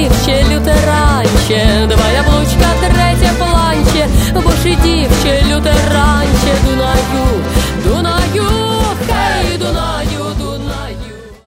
дівче, лютеранче, два яблучка, третє планче, бо ж і дівче, лютеранче, Дунаю